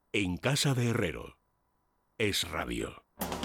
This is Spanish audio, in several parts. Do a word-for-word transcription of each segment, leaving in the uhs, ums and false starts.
En casa de Herrero, Es Radio.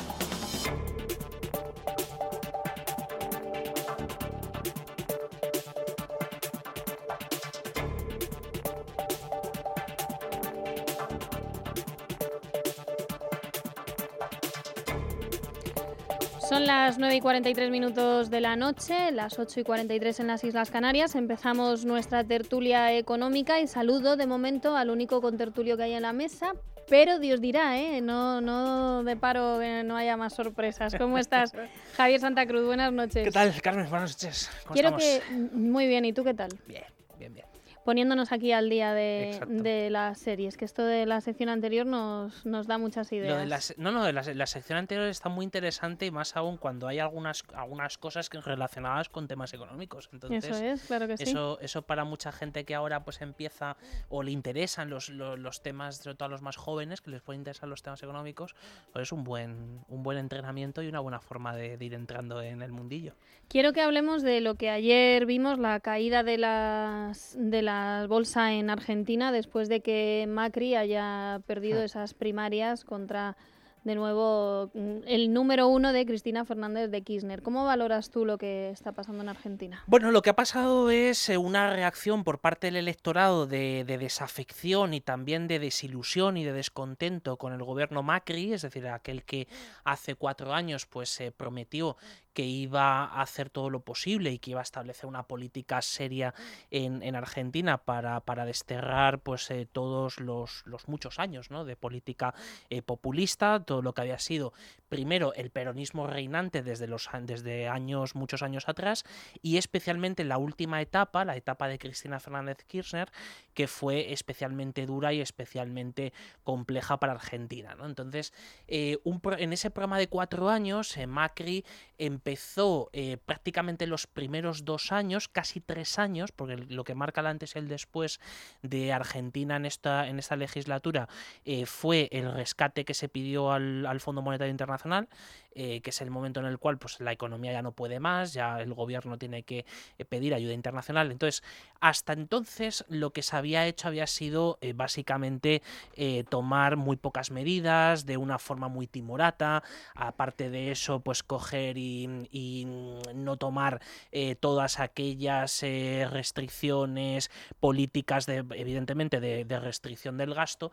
Son las nueve y cuarenta y tres minutos de la noche, las ocho y cuarenta y tres en las Islas Canarias. Empezamos nuestra tertulia económica y saludo de momento al único contertulio que hay en la mesa, pero Dios dirá, ¿eh? No, no deparo que no haya más sorpresas. ¿Cómo estás, Javier Santa Cruz? Buenas noches. ¿Qué tal, Carmen? Buenas noches. ¿Cómo Quiero estamos? que... Muy bien, ¿y tú qué tal? Bien, bien, bien. Poniéndonos aquí al día de, Exacto. de las series, que esto de la sección anterior nos, nos da muchas ideas. Lo de la, se- no, no, de la, se- la sección anterior está muy interesante y más aún cuando hay algunas, algunas cosas que relacionadas con temas económicos. Entonces, Eso es, claro que sí. eso, eso para mucha gente que ahora pues empieza o le interesan los, los, los temas, sobre todo a los más jóvenes, que les pueden interesar los temas económicos, pues es un buen, un buen entrenamiento y una buena forma de, de ir entrando en el mundillo. Quiero que hablemos de lo que ayer vimos, la caída de las de la bolsa en Argentina después de que Macri haya perdido Hmm. esas primarias contra, de nuevo, el número uno de Cristina Fernández de Kirchner. ¿Cómo valoras tú lo que está pasando en Argentina? Bueno, lo que ha pasado es eh, una reacción por parte del electorado de, de desafección y también de desilusión y de descontento con el gobierno Macri, es decir, aquel que hace cuatro años pues se prometió que iba a hacer todo lo posible y que iba a establecer una política seria en, en Argentina para, para desterrar pues eh, todos los, los muchos años, ¿no?, de política eh, populista, todo lo que había sido primero el peronismo reinante desde los desde años muchos años atrás, y especialmente la última etapa, la etapa de Cristina Fernández Kirchner, que fue especialmente dura y especialmente compleja para Argentina, ¿no? Entonces, eh, un pro en ese programa de cuatro años, eh, Macri empezó eh, prácticamente los primeros dos años, casi tres años, porque lo que marca el antes y el después de Argentina en esta, en esta legislatura eh, fue el rescate que se pidió al, al Fondo Monetario Internacional, eh, que es el momento en el cual pues, la economía ya no puede más, ya el gobierno tiene que eh, pedir ayuda internacional. Entonces, hasta entonces lo que se había hecho había sido eh, básicamente eh, tomar muy pocas medidas, de una forma muy timorata, aparte de eso, pues coger y, y no tomar eh, todas aquellas eh, restricciones políticas, de, evidentemente, de, de restricción del gasto,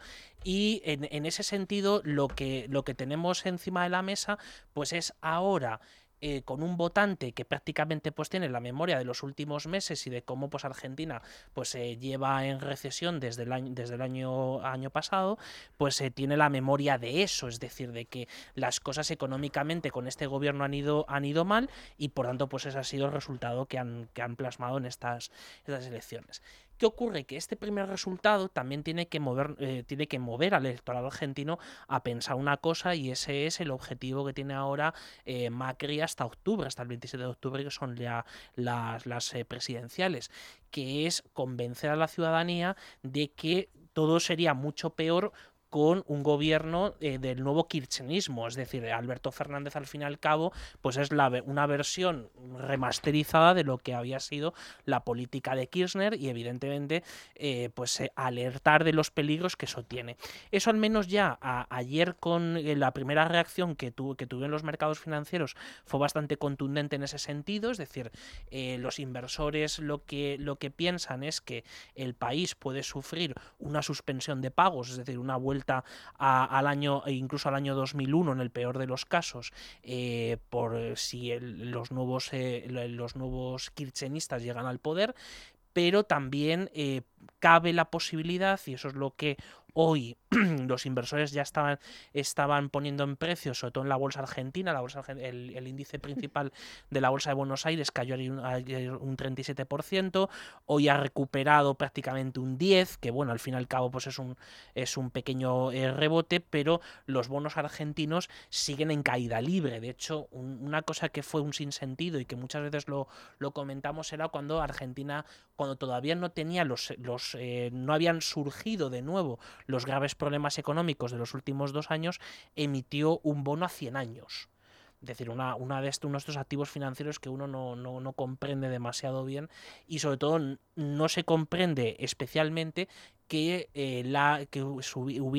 y en, en ese sentido lo que, lo que tenemos encima de la mesa pues es ahora eh, con un votante que prácticamente pues tiene la memoria de los últimos meses y de cómo pues Argentina pues se eh, lleva en recesión desde el año, desde el año, año pasado, pues eh, tiene la memoria de eso, es decir, de que las cosas económicamente con este gobierno han ido, han ido mal, y por tanto pues ese ha sido el resultado que han, que han plasmado en estas, estas elecciones. ¿Qué ocurre? Que este primer resultado también tiene que mover, eh, tiene que mover al electorado argentino a pensar una cosa, y ese es el objetivo que tiene ahora eh, Macri hasta octubre, hasta el veintisiete de octubre, que son ya las, las eh, presidenciales, que es convencer a la ciudadanía de que todo sería mucho peor con un gobierno eh, del nuevo kirchnerismo, es decir, Alberto Fernández al fin y al cabo pues es la, una versión remasterizada de lo que había sido la política de Kirchner, y evidentemente eh, pues eh, alertar de los peligros que eso tiene. Eso al menos ya a, ayer con eh, la primera reacción que, tu, que tuvieron los mercados financieros fue bastante contundente en ese sentido, es decir, eh, los inversores lo que, lo que piensan es que el país puede sufrir una suspensión de pagos, es decir, una vuelta A, al año, incluso al año dos mil uno en el peor de los casos, eh, por si el, los nuevos eh, los nuevos kirchneristas llegan al poder, pero también eh, cabe la posibilidad, y eso es lo que hoy los inversores ya estaban, estaban poniendo en precio, sobre todo en la bolsa argentina, la bolsa, el, el índice principal de la bolsa de Buenos Aires cayó ayer un treinta y siete por ciento, hoy ha recuperado prácticamente un diez por ciento, que bueno, al fin y al cabo pues es un, es un pequeño eh, rebote, pero los bonos argentinos siguen en caída libre. De hecho, un, una cosa que fue un sinsentido y que muchas veces lo, lo comentamos era cuando Argentina, cuando todavía no tenía los, los eh, no habían surgido de nuevo los graves problemas económicos de los últimos dos años, emitió un bono a cien años. Es decir, una, una de estos, uno de estos activos financieros que uno no, no, no comprende demasiado bien, y sobre todo no se comprende especialmente que, eh, la, que hubiera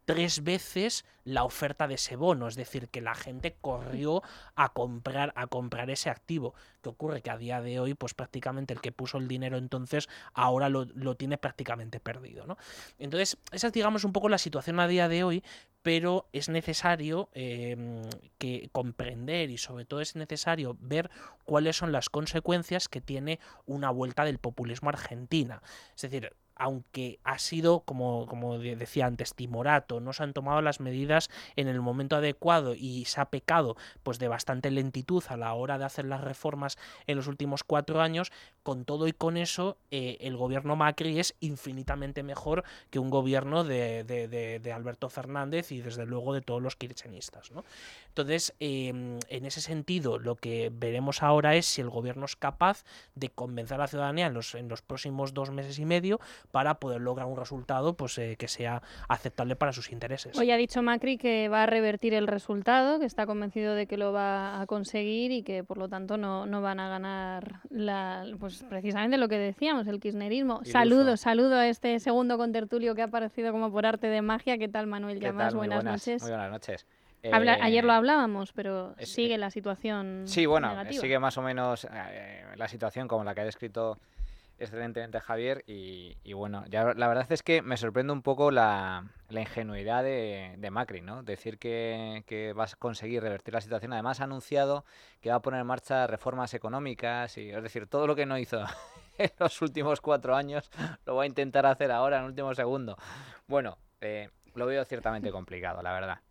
tres veces la oferta de ese bono, es decir, que la gente corrió a comprar a comprar ese activo. ¿Qué ocurre? Que a día de hoy, pues prácticamente el que puso el dinero entonces ahora lo, lo tiene prácticamente perdido, ¿no? Entonces, esa es, digamos, un poco la situación a día de hoy, pero es necesario eh, que comprender y sobre todo es necesario ver cuáles son las consecuencias que tiene una vuelta del populismo a Argentina. Es decir, aunque ha sido, como, como decía antes, timorato, no se han tomado las medidas en el momento adecuado y se ha pecado pues de bastante lentitud a la hora de hacer las reformas en los últimos cuatro años, con todo y con eso eh, el gobierno Macri es infinitamente mejor que un gobierno de, de, de, de Alberto Fernández y desde luego de todos los kirchneristas, ¿no? Entonces, eh, en ese sentido, lo que veremos ahora es si el gobierno es capaz de convencer a la ciudadanía en los, en los próximos dos meses y medio para poder lograr un resultado pues eh, que sea aceptable para sus intereses. Hoy ha dicho Macri que va a revertir el resultado, que está convencido de que lo va a conseguir y que por lo tanto no, no van a ganar la, pues precisamente lo que decíamos, el kirchnerismo. Iluso. Saludo, saludo a este segundo contertulio que ha aparecido como por arte de magia. ¿Qué tal, Manuel Llamas? Buenas, buenas noches. Muy buenas noches. Habla, eh, ayer lo hablábamos, pero es, sigue la situación Sí, bueno, negativa. sigue más o menos eh, la situación como la que ha descrito excelentemente Javier y, y bueno, ya la verdad es que me sorprende un poco la, la ingenuidad de, de Macri, ¿no? Decir que, que va a conseguir revertir la situación. Además ha anunciado que va a poner en marcha reformas económicas, y es decir, todo lo que no hizo en los últimos cuatro años lo va a intentar hacer ahora en el último segundo. Bueno, eh, lo veo ciertamente complicado, la verdad.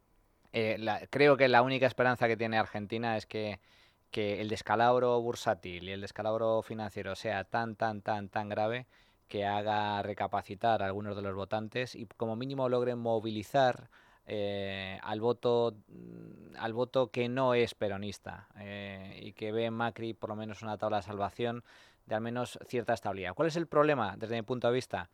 Eh, la, creo que la única esperanza que tiene Argentina es que, que el descalabro bursátil y el descalabro financiero sea tan, tan, tan, tan grave que haga recapacitar a algunos de los votantes y como mínimo logren movilizar eh, al voto al voto que no es peronista eh, y que ve en Macri por lo menos una tabla de salvación de al menos cierta estabilidad. ¿Cuál es el problema desde mi punto de vista?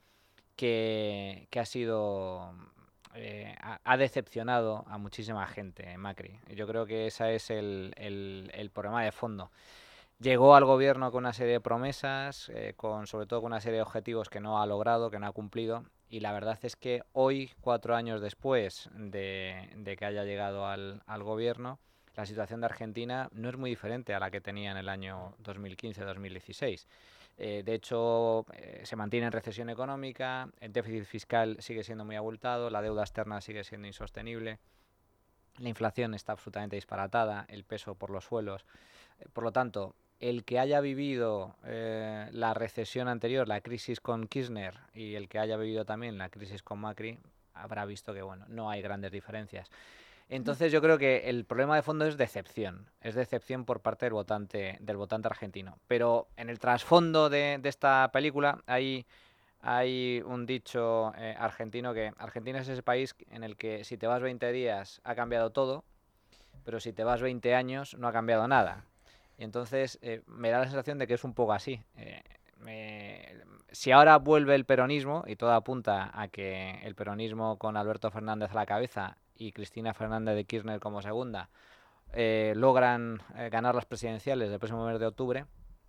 Que, que ha sido... Eh, ha, ha decepcionado a muchísima gente, Macri. Yo creo que ese es el, el, el problema de fondo. Llegó al gobierno con una serie de promesas, eh, con sobre todo con una serie de objetivos que no ha logrado, que no ha cumplido, y la verdad es que hoy, cuatro años después de, de que haya llegado al, al gobierno, la situación de Argentina no es muy diferente a la que tenía en el año dos mil quince dos mil dieciséis. Eh, de hecho, eh, se mantiene en recesión económica, el déficit fiscal sigue siendo muy abultado, la deuda externa sigue siendo insostenible, la inflación está absolutamente disparatada, el peso por los suelos. Eh, por lo tanto, el que haya vivido eh, la recesión anterior, la crisis con Kirchner, y el que haya vivido también la crisis con Macri, habrá visto que bueno, no hay grandes diferencias. Entonces yo creo que el problema de fondo es decepción, es decepción por parte del votante, del votante argentino. Pero en el trasfondo de, de esta película hay, hay un dicho eh, argentino que Argentina es ese país en el que si te vas veinte días ha cambiado todo, pero si te vas veinte años no ha cambiado nada. Y entonces eh, me da la sensación de que es un poco así. Eh, me, si ahora vuelve el peronismo, y todo apunta a que el peronismo con Alberto Fernández a la cabeza y Cristina Fernández de Kirchner como segunda eh, logran eh, ganar las presidenciales del próximo mes de octubre,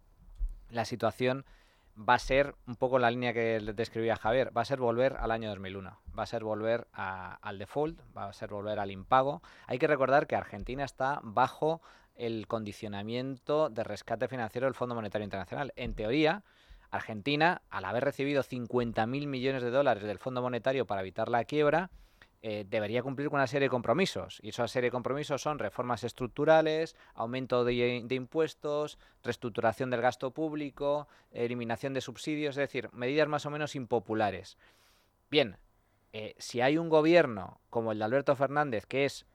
la situación va a ser un poco la línea que le describía Javier, va a ser volver al año dos mil uno, va a ser volver a, al default, va a ser volver al impago. Hay que recordar que Argentina está bajo el condicionamiento de rescate financiero del Fondo Monetario Internacional. En teoría, Argentina, al haber recibido cincuenta mil millones de dólares del Fondo Monetario para evitar la quiebra, Eh, debería cumplir con una serie de compromisos, y esa serie de compromisos son reformas estructurales, aumento de, de impuestos, reestructuración del gasto público, eliminación de subsidios, es decir, medidas más o menos impopulares. Bien, eh, si hay un gobierno como el de Alberto Fernández que es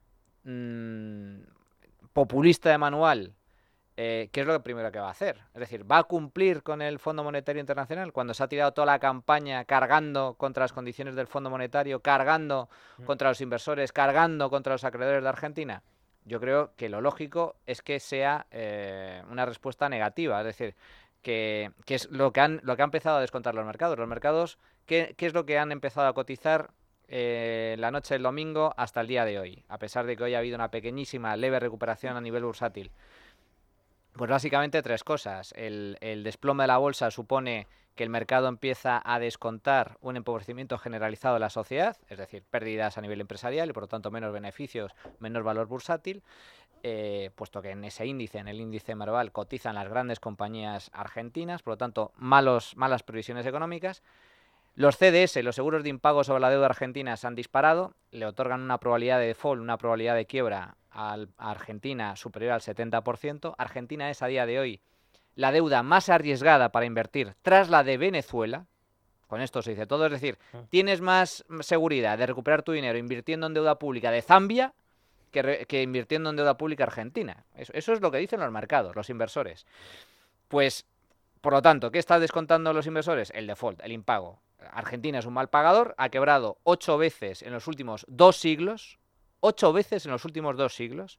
mmm, populista de manual, Eh, ¿qué es lo primero que va a hacer? Es decir, ¿va a cumplir con el Fondo Monetario Internacional cuando se ha tirado toda la campaña cargando contra las condiciones del Fondo Monetario, cargando contra los inversores, cargando contra los acreedores de Argentina? Yo creo que lo lógico es que sea eh, una respuesta negativa, es decir, que, que es lo que, han, lo que ha empezado a descontar los mercados. Los mercados, ¿qué, qué es lo que han empezado a cotizar eh, la noche del domingo hasta el día de hoy? A pesar de que hoy ha habido una pequeñísima, leve recuperación a nivel bursátil. Pues básicamente tres cosas. El, el desplome de la bolsa supone que el mercado empieza a descontar un empobrecimiento generalizado de la sociedad, es decir, pérdidas a nivel empresarial y por lo tanto menos beneficios, menos valor bursátil, eh, puesto que en ese índice, en el índice Merval, cotizan las grandes compañías argentinas, por lo tanto malos, malas previsiones económicas. Los C D S, los seguros de impago sobre la deuda argentina, se han disparado, le otorgan una probabilidad de default, una probabilidad de quiebra al, a Argentina superior al setenta por ciento. Argentina es a día de hoy la deuda más arriesgada para invertir tras la de Venezuela. Con esto se dice todo, es decir, tienes más seguridad de recuperar tu dinero invirtiendo en deuda pública de Zambia que, re, que invirtiendo en deuda pública argentina. Eso, eso es lo que dicen los mercados, los inversores. Pues, por lo tanto, ¿qué están descontando los inversores? El default, el impago. Argentina es un mal pagador, ha quebrado ocho veces en los últimos dos siglos, ocho veces en los últimos dos siglos,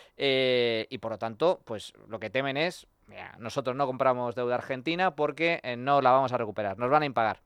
eh, y por lo tanto, pues lo que temen es, mira, nosotros no compramos deuda argentina porque eh, no la vamos a recuperar, nos van a impagar.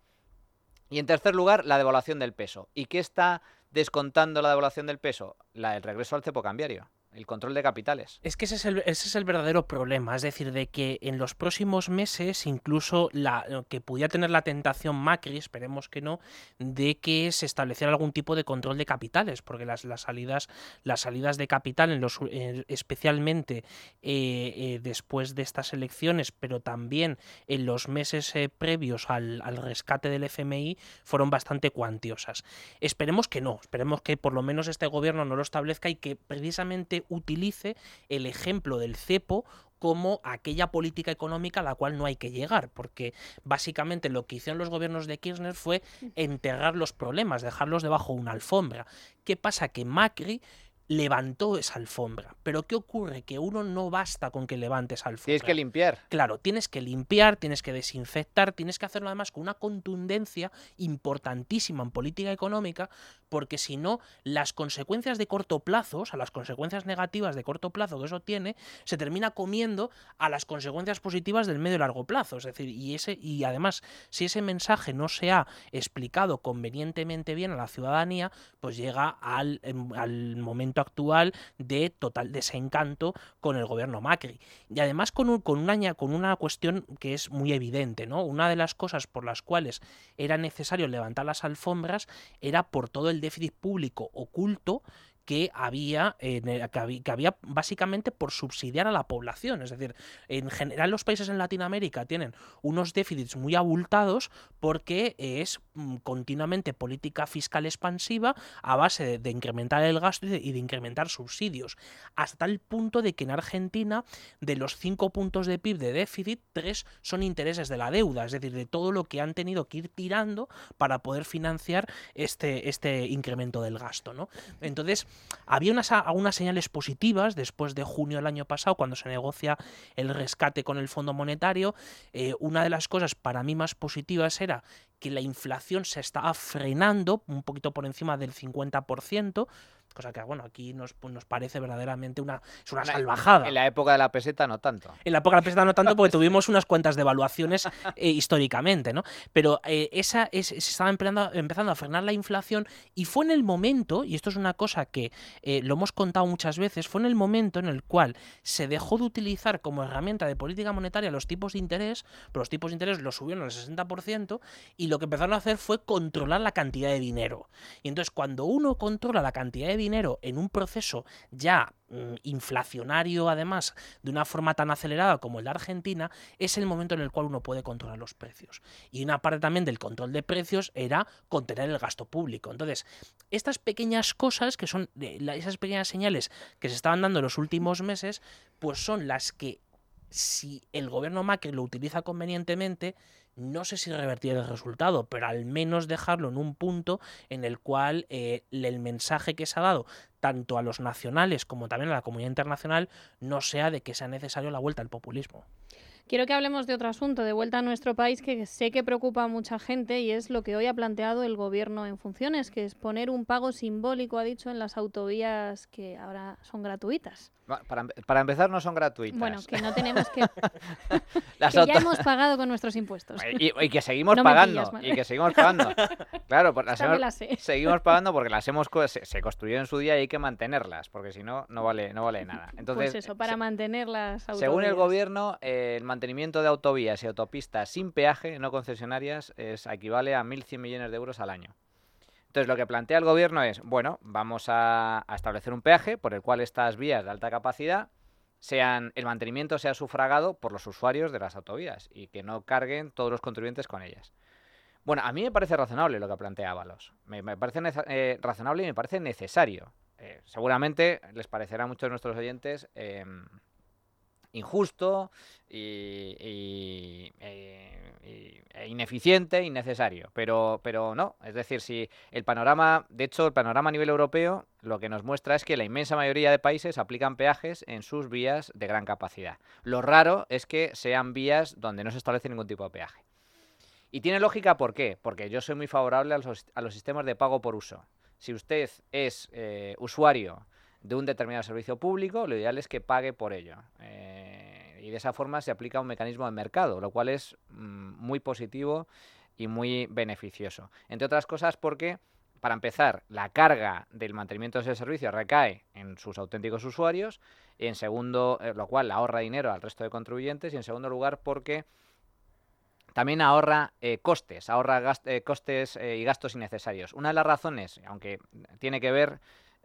Y en tercer lugar, la devaluación del peso. ¿Y qué está descontando la devaluación del peso? La del regreso al cepo cambiario. El control de capitales. Es que ese es, el, ese es el verdadero problema, es decir, de que en los próximos meses incluso la que pudiera tener la tentación Macri, esperemos que no, de que se estableciera algún tipo de control de capitales, porque las, las salidas las salidas de capital, en los, eh, especialmente eh, eh, después de estas elecciones, pero también en los meses eh, previos al, al rescate del F M I, fueron bastante cuantiosas. Esperemos que no, esperemos que por lo menos este gobierno no lo establezca y que precisamente utilice el ejemplo del cepo como aquella política económica a la cual no hay que llegar, porque básicamente lo que hicieron los gobiernos de Kirchner fue enterrar los problemas, dejarlos debajo de una alfombra. ¿Qué pasa? Que Macri levantó esa alfombra. Pero ¿qué ocurre? Que uno no basta con que levante esa alfombra. Tienes que limpiar. Claro, tienes que limpiar, tienes que desinfectar, tienes que hacerlo además con una contundencia importantísima en política económica, porque si no, las consecuencias de corto plazo, o sea, las consecuencias negativas de corto plazo que eso tiene, se termina comiendo a las consecuencias positivas del medio y largo plazo. Es decir, y, ese, y además, si ese mensaje no se ha explicado convenientemente bien a la ciudadanía, pues llega al, al momento actual de total desencanto con el gobierno Macri. Y además con, un, con, una, con una cuestión que es muy evidente, ¿no? Una de las cosas por las cuales era necesario levantar las alfombras era por todo el déficit público oculto que había, eh, que había, que había básicamente por subsidiar a la población. Es decir, en general los países en Latinoamérica tienen unos déficits muy abultados porque es mm, continuamente política fiscal expansiva a base de, de incrementar el gasto y de, y de incrementar subsidios, hasta el punto de que en Argentina, de los cinco puntos de P I B de déficit, tres son intereses de la deuda, es decir, de todo lo que han tenido que ir tirando para poder financiar este, este incremento del gasto, ¿no? Entonces, había unas, algunas señales positivas después de junio del año pasado, cuando se negocia el rescate con el Fondo Monetario. Eh, una de las cosas para mí más positivas era que la inflación se estaba frenando un poquito por encima del cincuenta por ciento, cosa que, bueno, aquí nos, pues, nos parece verdaderamente una, es una salvajada. En la época de la peseta no tanto. En la época de la peseta no tanto porque tuvimos unas cuantas devaluaciones eh, históricamente, ¿no? Pero eh, esa es, se estaba empezando, empezando a frenar la inflación y fue en el momento, y esto es una cosa que eh, lo hemos contado muchas veces, fue en el momento en el cual se dejó de utilizar como herramienta de política monetaria los tipos de interés, pero los tipos de interés los subieron al sesenta por ciento y lo que empezaron a hacer fue controlar la cantidad de dinero. Y entonces cuando uno controla la cantidad de dinero en un proceso ya mm, inflacionario, además, de una forma tan acelerada como el de Argentina, es el momento en el cual uno puede controlar los precios. Y una parte también del control de precios era contener el gasto público. Entonces, estas pequeñas cosas, que son esas pequeñas señales que se estaban dando en los últimos meses, pues son las que, si el gobierno Macri lo utiliza convenientemente, no sé si revertir el resultado, pero al menos dejarlo en un punto en el cual eh, el mensaje que se ha dado tanto a los nacionales como también a la comunidad internacional no sea de que sea necesario la vuelta al populismo. Quiero que hablemos de otro asunto, de vuelta a nuestro país, que sé que preocupa a mucha gente, y es lo que hoy ha planteado el gobierno en funciones, que es poner un pago simbólico, ha dicho, en las autovías que ahora son gratuitas. Para, para empezar, no son gratuitas. Bueno, que no tenemos que... Las que auto... ya hemos pagado con nuestros impuestos. Y, y que seguimos no pagando. Y que seguimos pagando. Claro, pues las hemos, la sé. seguimos pagando porque las hemos se, se construyeron en su día y hay que mantenerlas, porque si no, no vale, no vale nada. Entonces, pues eso, para se, mantener las autovías. Según el gobierno, eh, el mantenimiento mantenimiento de autovías y autopistas sin peaje, no concesionarias, es, equivale a mil cien millones de euros al año. Entonces, lo que plantea el gobierno es, bueno, vamos a, a establecer un peaje por el cual estas vías de alta capacidad, sean el mantenimiento sea sufragado por los usuarios de las autovías y que no carguen todos los contribuyentes con ellas. Bueno, a mí me parece razonable lo que plantea Ábalos. Me, me parece eh, razonable y me parece necesario. Eh, seguramente les parecerá a muchos de nuestros oyentes eh, injusto y, y, e, y, e ineficiente, innecesario, pero, pero no. Es decir, si el panorama, de hecho, el panorama a nivel europeo lo que nos muestra es que la inmensa mayoría de países aplican peajes en sus vías de gran capacidad. Lo raro es que sean vías donde no se establece ningún tipo de peaje. Y tiene lógica, ¿por qué? Porque yo soy muy favorable a los, a los sistemas de pago por uso. Si usted es eh, usuario de un determinado servicio público, lo ideal es que pague por ello. Eh, y de esa forma se aplica un mecanismo de mercado, lo cual es mm, muy positivo y muy beneficioso. Entre otras cosas porque, para empezar, la carga del mantenimiento de ese servicio recae en sus auténticos usuarios, y en segundo, eh, lo cual ahorra dinero al resto de contribuyentes, y en segundo lugar porque también ahorra eh, costes, ahorra gast eh, costes eh, y gastos innecesarios. Una de las razones, aunque tiene que ver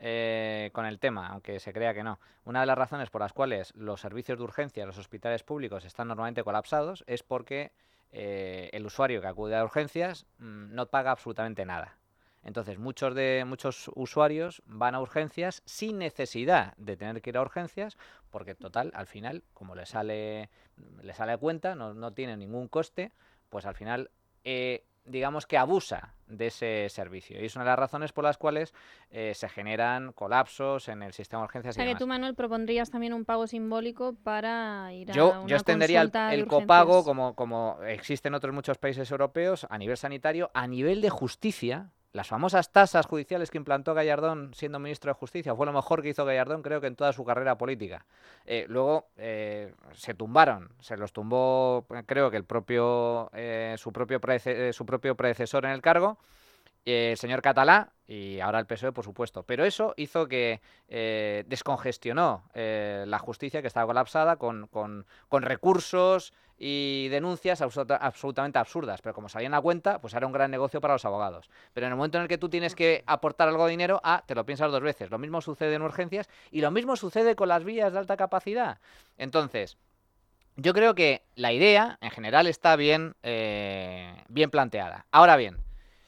eh, con el tema, aunque se crea que no, una de las razones por las cuales los servicios de urgencia, los hospitales públicos están normalmente colapsados es porque eh, el usuario que acude a urgencias mmm, no paga absolutamente nada. Entonces, muchos de muchos usuarios van a urgencias sin necesidad de tener que ir a urgencias, porque total, al final, como le sale, le sale a cuenta, no, no tiene ningún coste, pues al final, eh, digamos que abusa de ese servicio. Y es una de las razones por las cuales eh, se generan colapsos en el sistema de urgencias. O sea, y que demás. tú, Manuel, propondrías también un pago simbólico para ir yo, a una Yo extendería el, consulta de el urgencias. copago, como, como existe en otros muchos países europeos, a nivel sanitario, a nivel de justicia. Las famosas tasas judiciales que implantó Gallardón siendo ministro de Justicia fue lo mejor que hizo Gallardón, creo que en toda su carrera política. Eh, luego eh, se tumbaron, se los tumbó, creo que el propio eh, su propio predece su propio predecesor en el cargo, eh, el señor Catalá, y ahora el P S O E, por supuesto. Pero eso hizo que eh, descongestionó eh, la justicia, que estaba colapsada, con, con, con recursos y denuncias absoluta, absolutamente absurdas, pero como salían a cuenta, pues era un gran negocio para los abogados. Pero en el momento en el que tú tienes que aportar algo de dinero, ah, te lo piensas dos veces. Lo mismo sucede en urgencias y lo mismo sucede con las vías de alta capacidad. Entonces, yo creo que la idea, en general, está bien, eh, bien planteada. Ahora bien,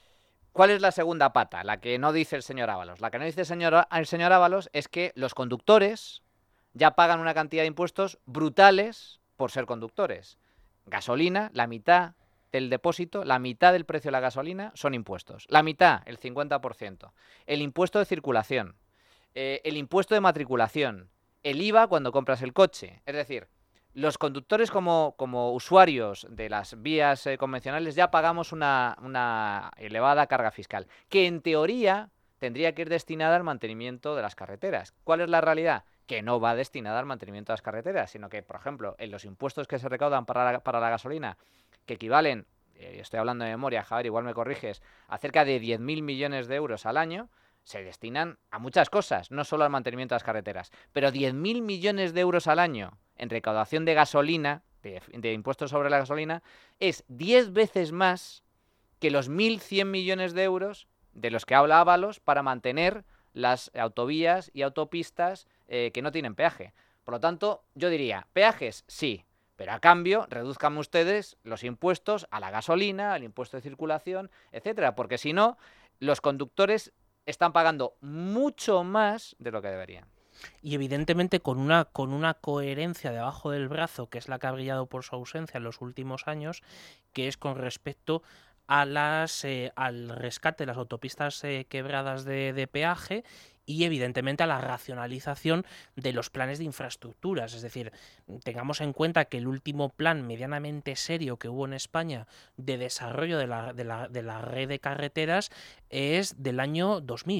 ¿cuál es la segunda pata? La que no dice el señor Ábalos. La que no dice el señor, el señor Ábalos es que los conductores ya pagan una cantidad de impuestos brutales por ser conductores. Gasolina, la mitad del depósito, la mitad del precio de la gasolina son impuestos. La mitad, el cincuenta por ciento. El impuesto de circulación, eh, el impuesto de matriculación, el I V A cuando compras el coche. Es decir, los conductores como, como usuarios de las vías eh, convencionales ya pagamos una, una elevada carga fiscal, que en teoría tendría que ir destinada al mantenimiento de las carreteras. ¿Cuál es la realidad? Que no va destinada al mantenimiento de las carreteras, sino que, por ejemplo, en los impuestos que se recaudan para la, para la gasolina, que equivalen, eh, estoy hablando de memoria, Javier, igual me corriges, a cerca de diez mil millones de euros al año, se destinan a muchas cosas, no solo al mantenimiento de las carreteras, pero diez mil millones de euros al año en recaudación de gasolina, de, de impuestos sobre la gasolina, es diez veces más que los mil cien millones de euros de los que habla Ábalos para mantener las autovías y autopistas eh, que no tienen peaje. Por lo tanto, yo diría, peajes sí, pero a cambio reduzcan ustedes los impuestos a la gasolina, al impuesto de circulación, etcétera, porque si no, los conductores están pagando mucho más de lo que deberían. Y evidentemente con una, con una coherencia debajo del brazo, que es la que ha brillado por su ausencia en los últimos años, que es con respecto a las eh, al rescate de las autopistas eh, quebradas de, de peaje y evidentemente a la racionalización de los planes de infraestructuras. Es decir, tengamos en cuenta que el último plan medianamente serio que hubo en España de desarrollo de la, de la, de la red de carreteras es del año dos mil.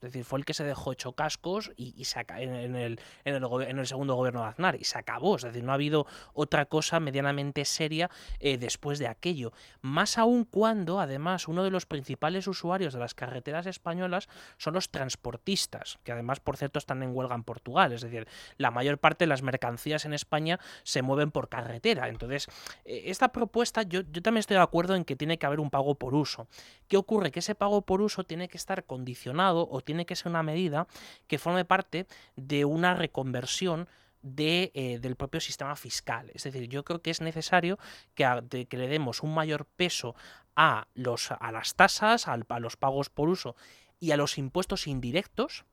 Es decir, fue el que se dejó hecho cascos y, y se aca- en, en el, en, el, en el segundo gobierno de Aznar y se acabó. Es decir, no ha habido otra cosa medianamente seria eh, después de aquello. Más aún cuando, además, uno de los principales usuarios de las carreteras españolas son los transportistas, que además, por cierto, están en huelga en Portugal. Es decir, la mayor parte de las mercancías en España se mueven por carretera. Entonces, eh, esta propuesta, yo, yo también estoy de acuerdo en que tiene que haber un pago por uso. ¿Qué ocurre? Que ese pago por uso tiene que estar condicionado o tiene que ser una medida que forme parte de una reconversión de, eh, del propio sistema fiscal. Es decir, yo creo que es necesario que, a, de, que le demos un mayor peso a, los, a las tasas, a, a los pagos por uso y a los impuestos indirectos,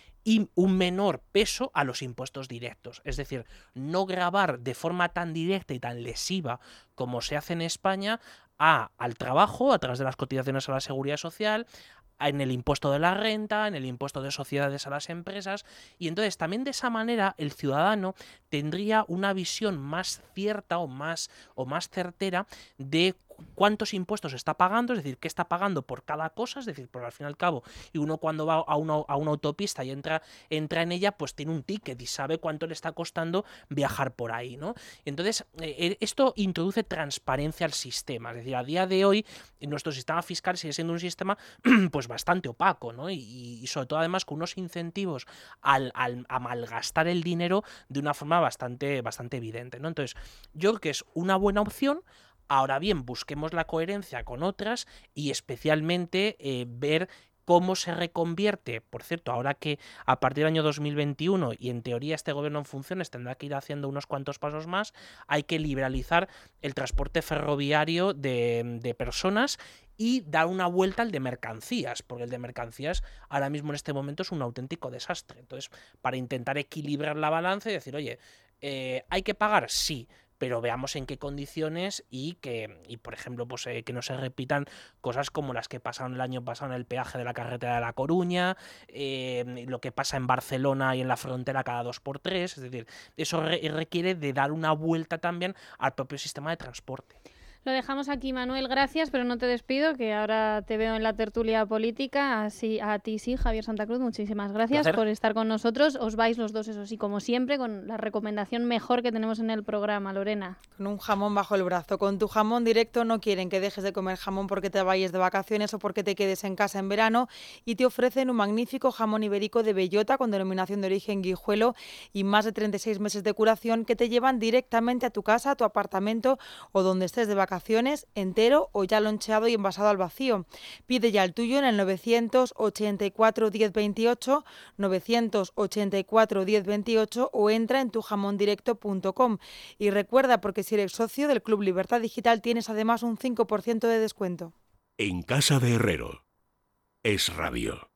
y un menor peso a los impuestos directos. Es decir, no gravar de forma tan directa y tan lesiva como se hace en España a, al trabajo a través de las cotizaciones a la seguridad social, en el impuesto de la renta, en el impuesto de sociedades a las empresas, y entonces también de esa manera el ciudadano tendría una visión más cierta o más, o más certera de cuántos impuestos está pagando, es decir, qué está pagando por cada cosa, es decir, por al fin y al cabo, y uno cuando va a una, a una autopista y entra, entra en ella, pues tiene un ticket y sabe cuánto le está costando viajar por ahí, ¿no? Entonces, eh, esto introduce transparencia al sistema, es decir, a día de hoy nuestro sistema fiscal sigue siendo un sistema pues bastante opaco, ¿no? Y, y sobre todo además con unos incentivos al, al a malgastar el dinero de una forma bastante, bastante evidente, ¿no? Entonces, yo creo que es una buena opción. Ahora bien, busquemos la coherencia con otras y especialmente eh, ver cómo se reconvierte. Por cierto, ahora que a partir del año dos mil veintiuno y en teoría este gobierno en funciones tendrá que ir haciendo unos cuantos pasos más, hay que liberalizar el transporte ferroviario de, de personas y dar una vuelta al de mercancías, porque el de mercancías ahora mismo en este momento es un auténtico desastre. Entonces, para intentar equilibrar la balanza y decir, oye, eh, ¿hay que pagar? Sí, pero veamos en qué condiciones y que, y por ejemplo, pues eh, que no se repitan cosas como las que pasaron el año pasado en el peaje de la carretera de La Coruña, eh, lo que pasa en Barcelona y en la frontera cada dos por tres, es decir, eso re requiere de dar una vuelta también al propio sistema de transporte. Lo dejamos aquí, Manuel, gracias, pero no te despido, que ahora te veo en la tertulia política. Así, a ti sí, Javier Santa Cruz, muchísimas gracias Placer. por estar con nosotros. Os vais los dos, eso sí, como siempre, con la recomendación mejor que tenemos en el programa, Lorena. Con un jamón bajo el brazo. Con tu jamón directo no quieren que dejes de comer jamón porque te vayas de vacaciones o porque te quedes en casa en verano, y te ofrecen un magnífico jamón ibérico de bellota con denominación de origen Guijuelo y más de treinta y seis meses de curación que te llevan directamente a tu casa, a tu apartamento o donde estés de vacaciones, entero o ya loncheado y envasado al vacío. Pide ya el tuyo en el novecientos ochenta y cuatro diez veintiocho, novecientos ochenta y cuatro diez veintiocho o entra en tu jamón directo punto com. Y recuerda, porque si eres socio del Club Libertad Digital tienes además un cinco por ciento de descuento. En casa de Herrero. Es Radio.